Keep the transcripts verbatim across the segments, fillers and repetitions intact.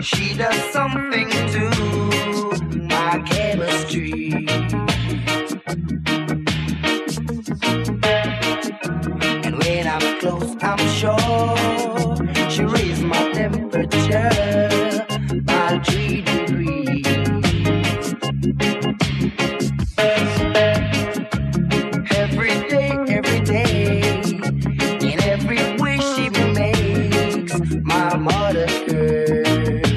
She does something to my chemistry. And when I'm close, I'm sure she raised my temperature by three degrees. Every day, every day, in every way she makes my mother curse.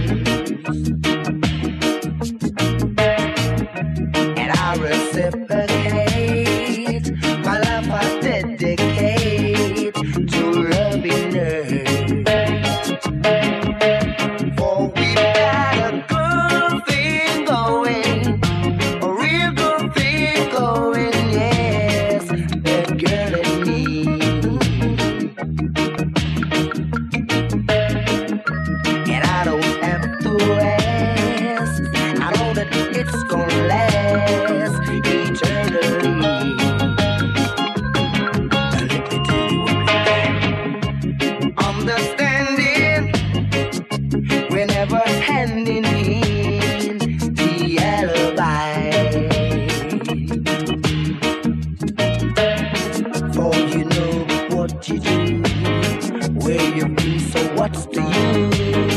And I reciprocate my love I dedicate to loving her. For we've got a good thing going, a real good thing going, yes, that girl and me. And I don't have to ask, I know that it's gonna last eternally. Now let me tell you what we got. Understanding, we're never handing in the alibi. For you know what you do, where you've been, so what's the use?